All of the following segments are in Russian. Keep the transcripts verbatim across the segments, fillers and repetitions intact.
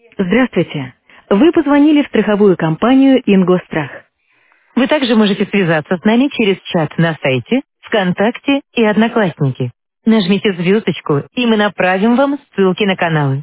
Здравствуйте. Вы позвонили в страховую компанию «Ингострах». Вы также можете связаться с нами через чат на сайте, ВКонтакте и Одноклассники. Нажмите звездочку, и мы направим вам ссылки на каналы.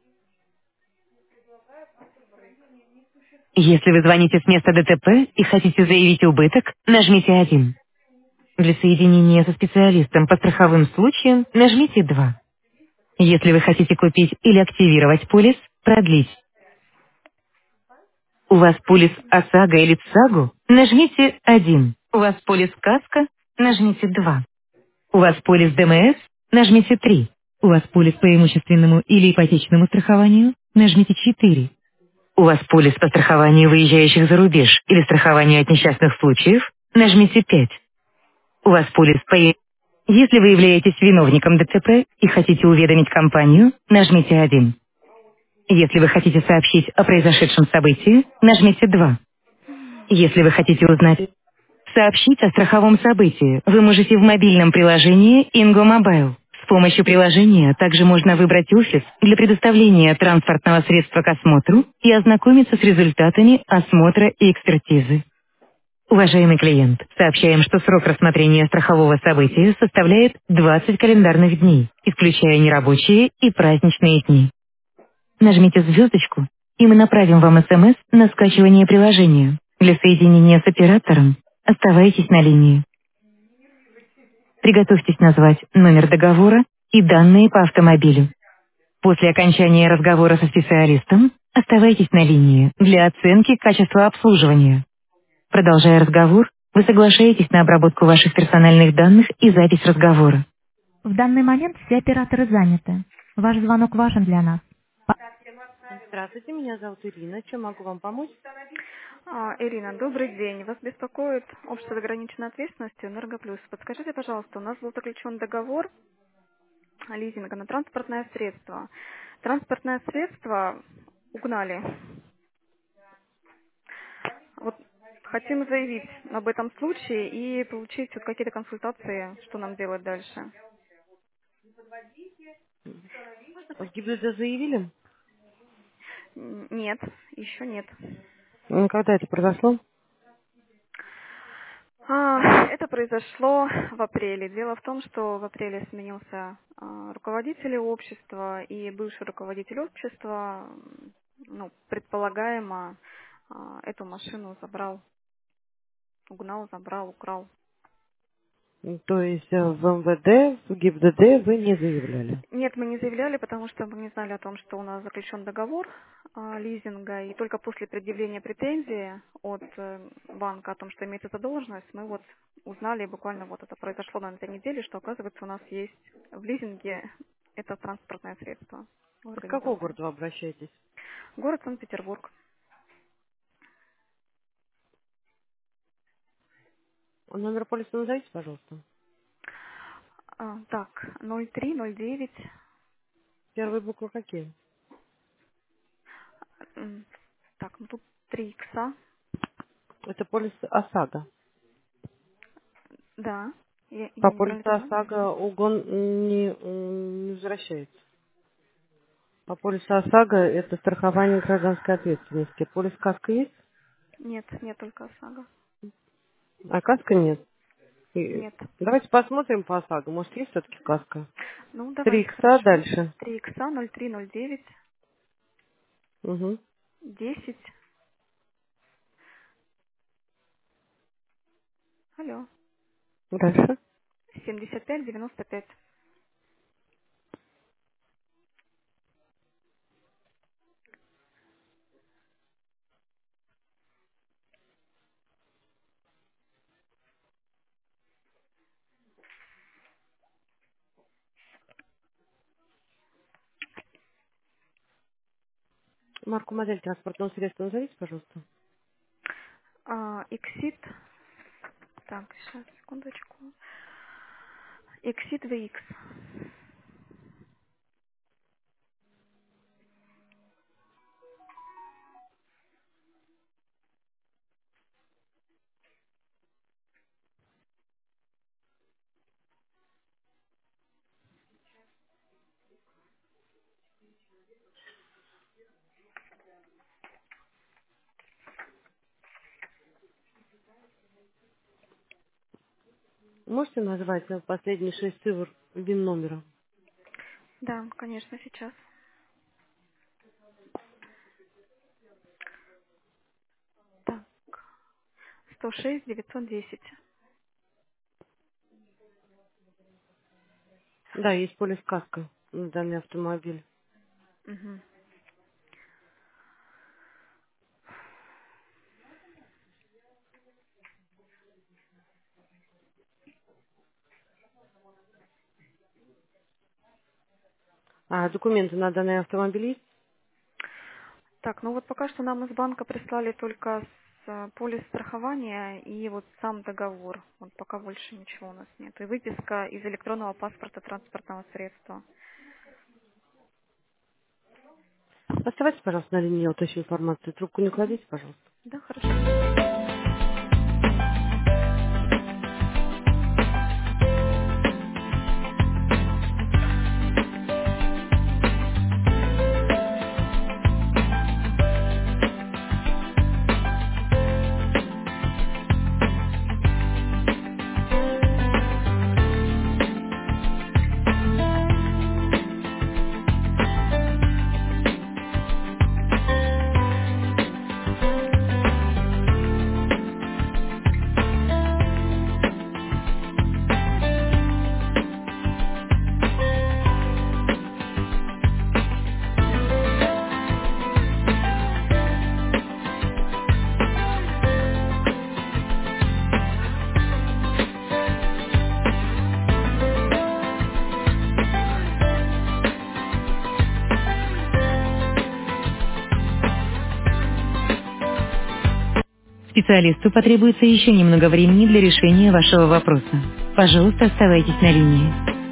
Если вы звоните с места ДТП и хотите заявить убыток, нажмите один. Для соединения со специалистом по страховым случаям нажмите два. Если вы хотите купить или активировать полис, продлить. У вас полис ОСАГО или ЦАГО? Нажмите один. У вас полис КАСКО? Нажмите два. У вас полис ДМС? Нажмите три. У вас полис по имущественному или ипотечному страхованию? Нажмите четыре. У вас полис по страхованию выезжающих за рубеж или страхованию от несчастных случаев? Нажмите пять. У вас полис по... е- Если вы являетесь виновником ДТП и хотите уведомить компанию, нажмите один. Если вы хотите сообщить о произошедшем событии, нажмите два. Если вы хотите узнать, сообщить о страховом событии, вы можете в мобильном приложении Ingo Mobile. С помощью приложения также можно выбрать офис для предоставления транспортного средства к осмотру и ознакомиться с результатами осмотра и экспертизы. Уважаемый клиент, сообщаем, что срок рассмотрения страхового события составляет двадцать календарных дней, исключая нерабочие и праздничные дни. Нажмите звездочку, и мы направим вам СМС на скачивание приложения. Для соединения с оператором оставайтесь на линии. Приготовьтесь назвать номер договора и данные по автомобилю. После окончания разговора со специалистом оставайтесь на линии для оценки качества обслуживания. Продолжая разговор, вы соглашаетесь на обработку ваших персональных данных и запись разговора. В данный момент все операторы заняты. Ваш звонок важен для нас. Здравствуйте, меня зовут Ирина. Чем могу вам помочь? А, Ирина, добрый день. Вас беспокоит общество с ограниченной ответственностью «Энергоплюс». Подскажите, пожалуйста, у нас был заключен договор лизинга на транспортное средство. Транспортное средство угнали. Вот хотим заявить об этом случае и получить вот какие-то консультации, что нам делать дальше. В ГИБДД заявили? Н- Нет, еще нет. М, Когда это произошло? А, Это произошло в апреле. Дело в том, что в апреле сменился а, руководитель общества, и бывший руководитель общества, м, ну, предполагаемо, а, эту машину забрал, угнал, забрал, украл. М, То есть э, в МВД, в ГИБДД вы не заявляли? Нет, мы не заявляли, потому что мы не знали о том, что у нас заключен договор а, лизинга, и только после предъявления претензии от э, банка о том, что имеется задолженность, мы вот узнали, буквально вот это произошло на этой неделе, что, оказывается, у нас есть в лизинге это транспортное средство в Из какого организации. города вы обращаетесь? Город Санкт-Петербург. Номер полиса назовите, пожалуйста. А, так, ноль три ноль девять, Первые буквы какие? м, так, ну тут три икса, Это полис ОСАГО. да, я, По я полису неправильно это знаю. ОСАГО угон не, м, не возвращается. По полису ОСАГО это страхование гражданской ответственности. Полис КАСКО есть? Нет, нет, только ОСАГО. А КАСКО нет. И Нет. давайте посмотрим по ОСАГО. Может, есть все-таки КАСКО? Ну, Три давайте, икса хорошо. дальше. три икса ноль три ноль девять Угу. десять. Алло. Дальше. семьдесят пять девяносто пять. Марку, модель транспортного средства назовите, пожалуйста. А, Exit. Так, сейчас, секундочку. Exit ви икс. Можете назвать э, последние шесть цифр вин номера? Да, конечно, сейчас. Так, сто шесть девятьсот десять. Да, есть полис каска на данный автомобиль. Угу. А документы на данный автомобиль есть? Так, ну вот пока что нам из банка прислали только с, э, полис страхования и вот сам договор. Вот пока больше ничего у нас нет. И выписка из электронного паспорта транспортного средства. Оставайтесь, пожалуйста, на линии, я уточню информацию. Трубку не Мгм. кладите, пожалуйста. Да, хорошо. Специалисту потребуется еще немного времени для решения вашего вопроса. Пожалуйста, оставайтесь на линии.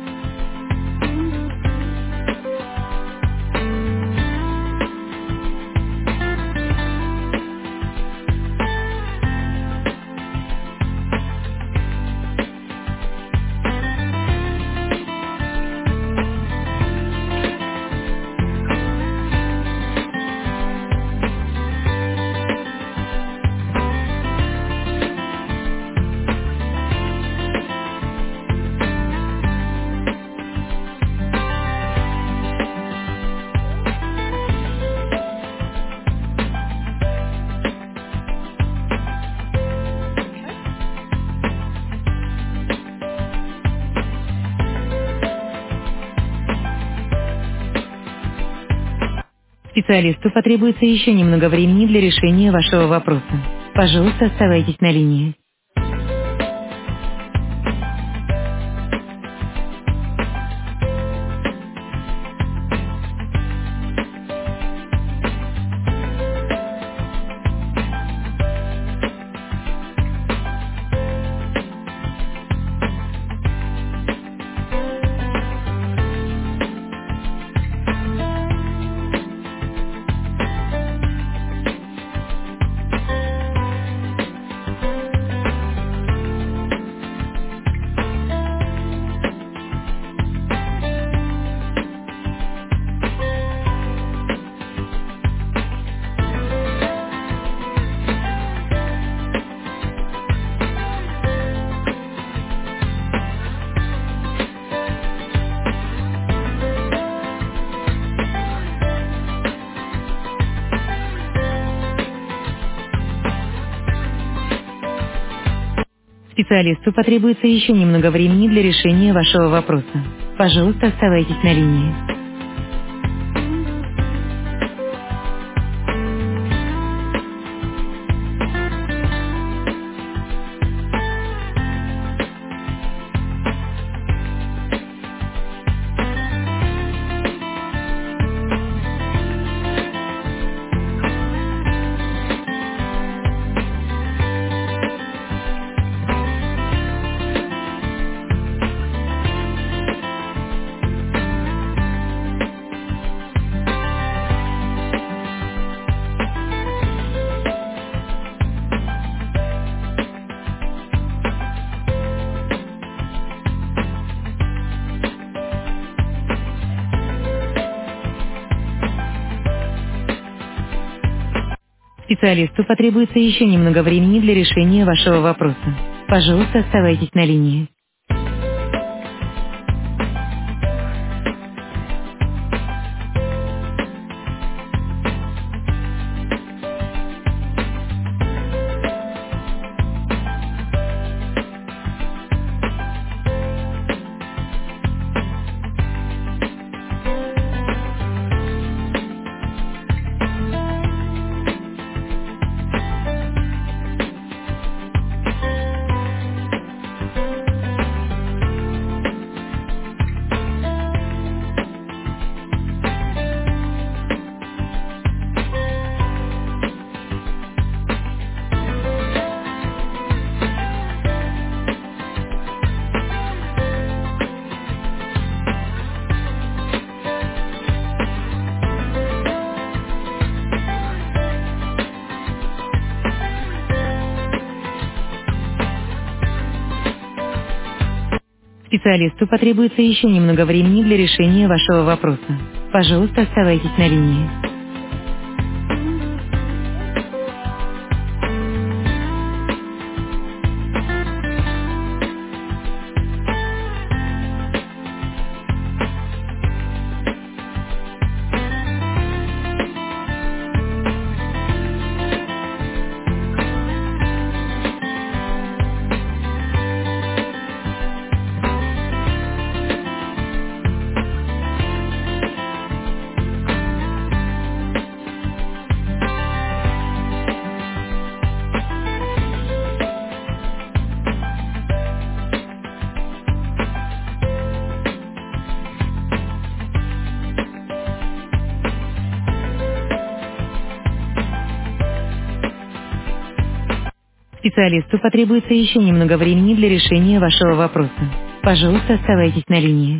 Специалисту потребуется еще немного времени для решения вашего вопроса. Пожалуйста, оставайтесь на линии. Специалисту потребуется еще немного времени для решения вашего вопроса. Пожалуйста, оставайтесь на линии. Специалисту потребуется еще немного времени для решения вашего вопроса. Пожалуйста, оставайтесь на линии. Специалисту потребуется еще немного времени для решения вашего вопроса. Пожалуйста, оставайтесь на линии. Специалисту потребуется еще немного времени для решения вашего вопроса. Пожалуйста, оставайтесь на линии.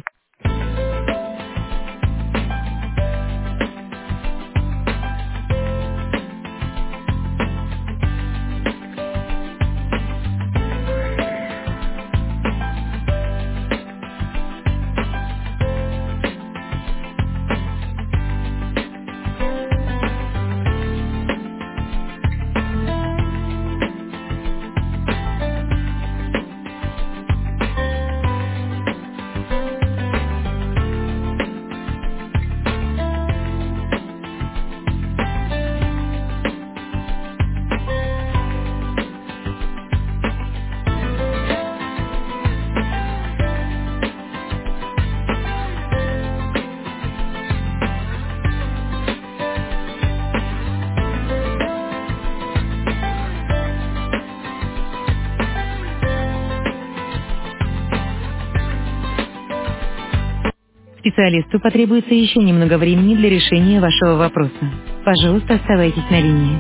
Специалисту потребуется еще немного времени для решения вашего вопроса. Пожалуйста, оставайтесь на линии.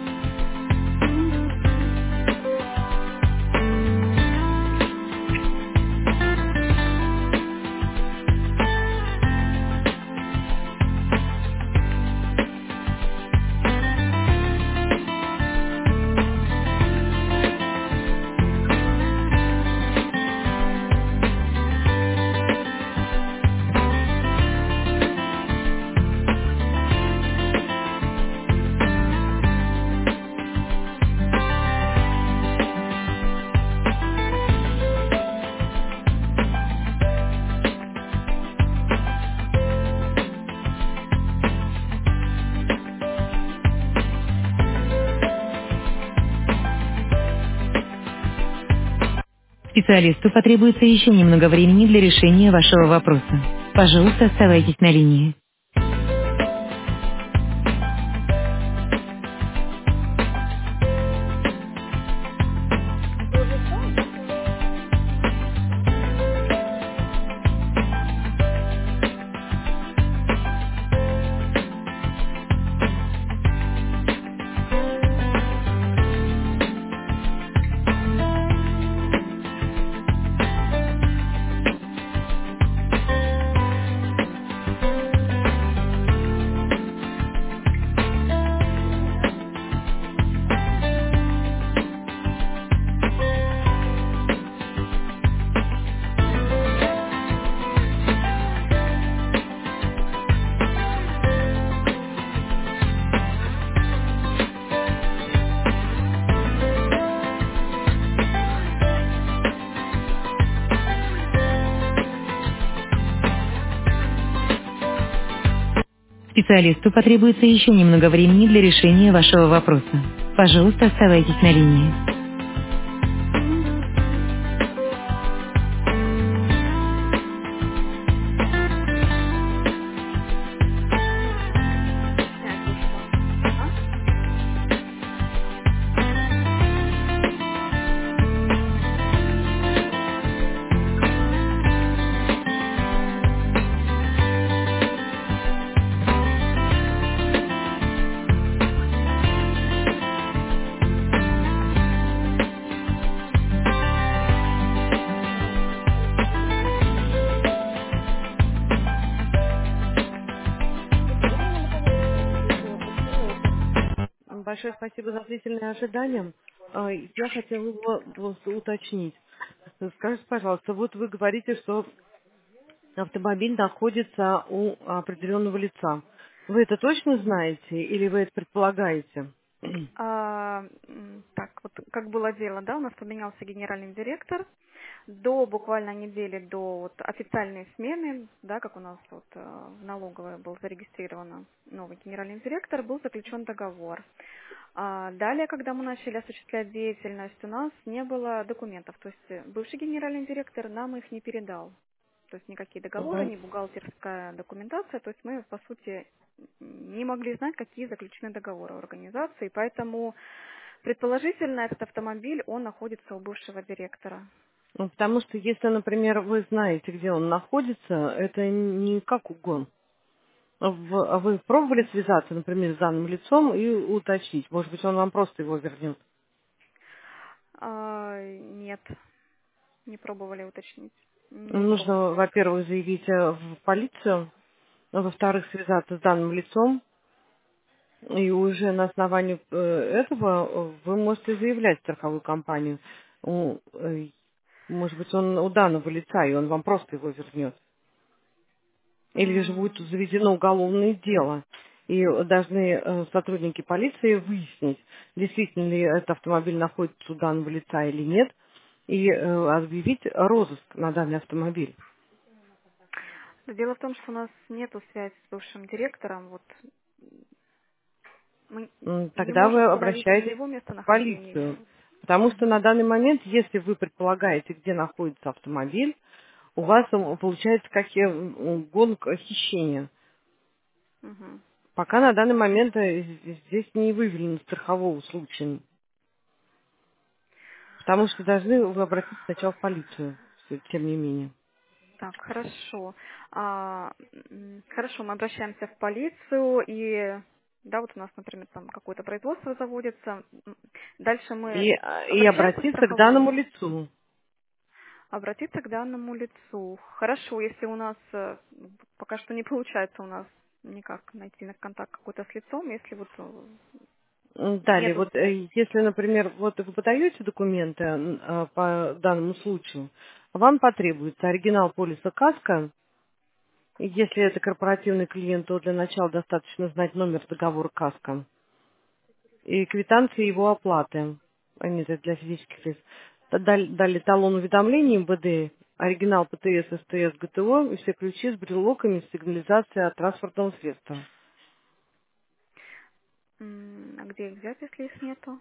Специалисту потребуется еще немного времени для решения вашего вопроса. Пожалуйста, оставайтесь на линии. Ты уже встал, да, Коля? Специалисту потребуется еще немного времени для решения вашего вопроса. Пожалуйста, оставайтесь на линии. Снять ушла. А? Слушай, дай мне на кого-нибудь спросить, если почему это? Большое спасибо за длительное ожидание. А, Я хотела бы просто уточнить. Скажите, пожалуйста, вот вы говорите, что автомобиль находится у определенного лица. Вы это точно знаете или вы это предполагаете? А, м, так, вот как было дело, да, у нас поменялся генеральный директор. До буквально недели до вот официальной смены, да, как у нас вот э, в налоговой был зарегистрирован новый генеральный директор, был заключен договор. А далее, когда мы начали осуществлять деятельность, у нас не было документов. То есть э, бывший генеральный директор нам их не передал. То есть никакие договоры, Мгм. ни бухгалтерская документация. То есть мы, по сути, не могли знать, какие заключены договоры у организации. Поэтому, предположительно, этот автомобиль, он находится у бывшего директора. Ну, потому что если, например, вы знаете, где он находится, это не как угон. В- а вы пробовали связаться, например, с данным лицом и уточнить? Может быть, он вам просто его вернет? А, нет, не пробовали уточнить. Не пробовали. Нужно, во-первых, заявить э, в полицию, а во-вторых, связаться с данным лицом, и уже на основании э, этого э, вы можете заявлять в страховую компанию. У, э, Может быть, он у данного лица, и он вам просто его вернет. Или же будет М, заведено уголовное дело. И должны э, сотрудники полиции выяснить, действительно ли этот автомобиль находится у данного лица или нет, и э, объявить розыск на данный автомобиль. Дело в том, что у нас нету связи с бывшим директором. Вот мы М, не Тогда можем вы установить ни обращаетесь его в местонахождение. полицию. Ни... Потому что на Мгм, данный момент, если вы предполагаете, где находится автомобиль, у вас м, получается как э, м, гонка хищения. мгм. Пока на данный момент э, здесь не выявлено страхового случая. Потому что должны вы обратиться сначала в полицию, всё- тем не менее. Так, хорошо. А, м, хорошо, мы обращаемся в полицию, и да, вот у нас, например, там какое-то производство заводится. М, Дальше мы И, а, и обращаемся в обратиться к страховую. данному лицу. Обратиться к данному лицу. Хорошо, если у нас э, пока что не получается у нас никак найти на контакт какой-то с лицом, если вот э, М, Далее, нету вот связи. э, если, например, вот вы подаете документы м, а, по данному случаю, вам потребуется оригинал полиса КАСКО. И если это корпоративный клиент, то для начала достаточно знать номер договора КАСКО и квитанции его оплаты. Они это для физических лиц. Т- даль- Далее талон уведомлений МВД, оригинал ПТС, СТС, ГТО и все ключи с брелоками с сигнализацией от транспортного средства. М, А где их взять, если их нету?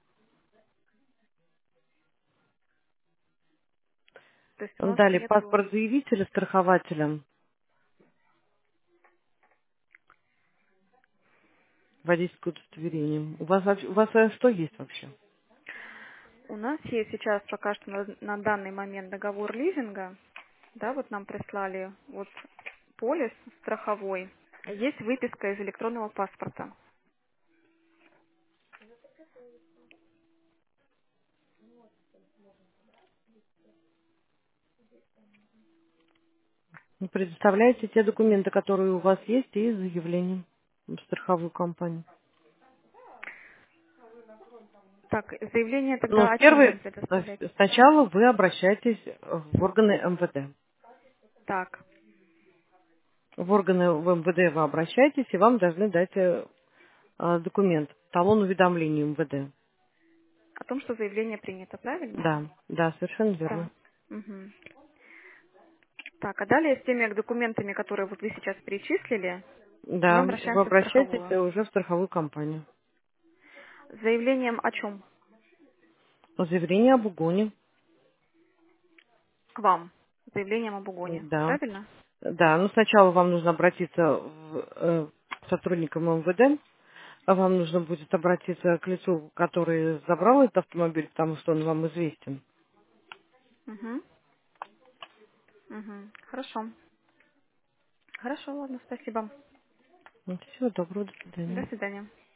То есть у нас Далее нету. паспорт заявителя, страхователя, водительское удостоверение. У вас, вообще- у вас э, что есть вообще? У нас есть сейчас пока что на, на данный момент договор лизинга. Да, вот нам прислали вот полис страховой. Есть выписка из электронного паспорта. Вы предоставляете те документы, которые у вас есть, и заявление в страховую компанию. Так, заявление Но тогда о чем нам первый, э, предоставлять? сначала вы обращаетесь в органы МВД. Так, В органы в МВД вы обращаетесь, и вам должны дать э, э, документ, талон уведомления МВД. о том, что заявление принято, правильно? Да, да, совершенно Так. верно. Мгм. Так, а далее с теми документами, которые вот вы сейчас перечислили, мы Да, вы обращаемся в обращаетесь страховую. уже в страховую компанию. С заявлением о чем? Заявление об угоне. К вам. С заявлением об угоне. Да. Правильно? Да, ну сначала вам нужно обратиться в, э, к сотрудникам МВД, а вам нужно будет обратиться к лицу, который забрал этот автомобиль, потому что он вам известен. Угу. Угу. Хорошо. Хорошо, ладно, спасибо. Ну, всего доброго, до До свидания. свидания.